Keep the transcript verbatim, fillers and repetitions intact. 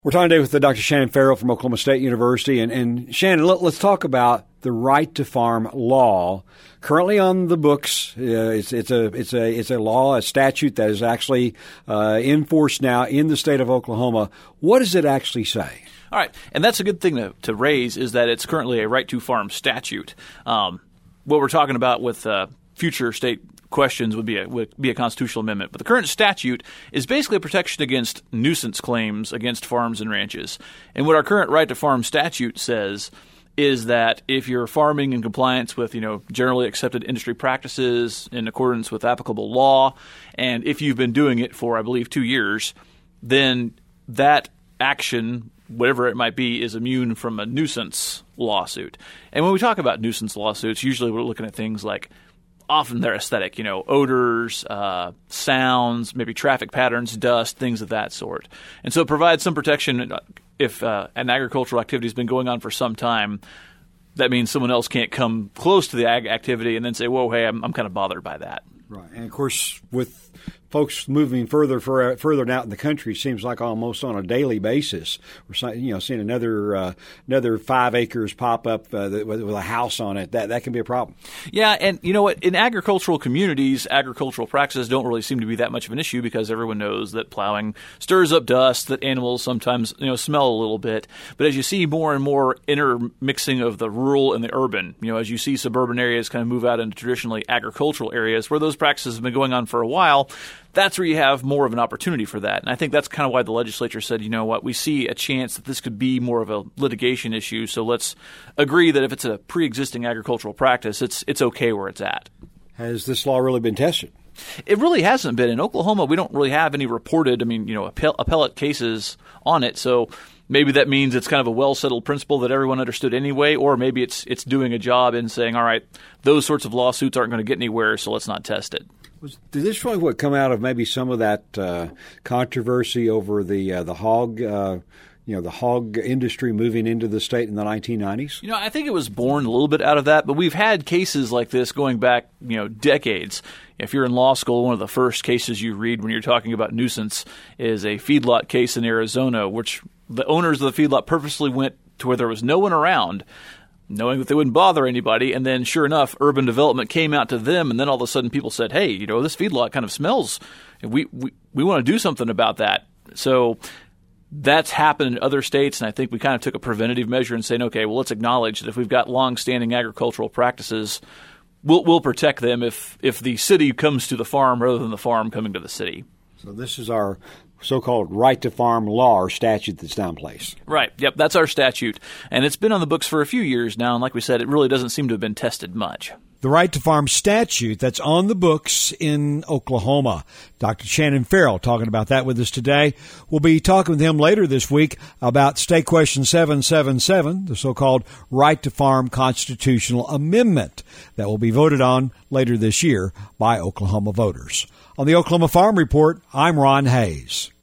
We're talking today with Doctor Shannon Farrell from Oklahoma State University. And, and Shannon, let, let's talk about the right to farm law. Currently on the books, uh, it's, it's, a, it's, a, it's a law, a statute that is actually uh, in force now in the state of Oklahoma. What does it actually say? All right, and that's a good thing to, to raise, is that it's currently a right to farm statute. Um, what we're talking about with uh, future state questions would be a would be a constitutional amendment. But the current statute is basically a protection against nuisance claims against farms and ranches. And what our current right to farm statute says is that if you're farming in compliance with, you know, generally accepted industry practices in accordance with applicable law, and if you've been doing it for, I believe, two years, then that action, whatever it might be, is immune from a nuisance lawsuit. And when we talk about nuisance lawsuits, usually we're looking at things like, often they're aesthetic, you know, odors, uh, sounds, maybe traffic patterns, dust, things of that sort. And so it provides some protection if uh, an agricultural activity has been going on for some time. That means someone else can't come close to the ag activity and then say, whoa, hey, I'm, I'm kind of bothered by that. Right. And, of course, with folks moving further for, further out in the country, seems like almost on a daily basis, we're you know seeing another uh, another five acres pop up uh, with, with a house on it. That that can be a problem. Yeah, and you know what? In agricultural communities, agricultural practices don't really seem to be that much of an issue because everyone knows that plowing stirs up dust, that animals sometimes you know smell a little bit. But as you see more and more intermixing of the rural and the urban, you know, as you see suburban areas kind of move out into traditionally agricultural areas where those practices have been going on for a while, that's where you have more of an opportunity for that. And I think that's kind of why the legislature said, you know what, we see a chance that this could be more of a litigation issue, so let's agree that if it's a pre-existing agricultural practice, it's it's okay where it's at. Has this law really been tested? It really hasn't been. In Oklahoma, we don't really have any reported, I mean, you know, appell- appellate cases on it, so maybe that means it's kind of a well-settled principle that everyone understood anyway, or maybe it's it's doing a job in saying, all right, those sorts of lawsuits aren't going to get anywhere, so let's not test it. Was, did this really what come out of maybe some of that uh, controversy over the uh, the hog, uh, you know, the hog industry moving into the state in the nineteen nineties? You know, I think it was born a little bit out of that, but we've had cases like this going back, you know, decades. If you're in law school, one of the first cases you read when you're talking about nuisance is a feedlot case in Arizona, which the owners of the feedlot purposely went to where there was no one around, knowing that they wouldn't bother anybody, and then sure enough, urban development came out to them, and then all of a sudden people said, hey, you know, this feedlot kind of smells. We we, we want to do something about that. So that's happened in other states, and I think we kind of took a preventative measure in saying, okay, well, let's acknowledge that if we've got long-standing agricultural practices, we'll, we'll protect them if, if the city comes to the farm rather than the farm coming to the city. So this is our so-called right to farm law or statute that's now in place. Right. Yep. That's our statute. And it's been on the books for a few years now. And like we said, it really doesn't seem to have been tested much. The right to farm statute that's on the books in Oklahoma. Doctor Shannon Farrell talking about that with us today. We'll be talking with him later this week about State Question seven seven seven, the so-called right to farm constitutional amendment that will be voted on later this year by Oklahoma voters. On the Oklahoma Farm Report, I'm Ron Hayes.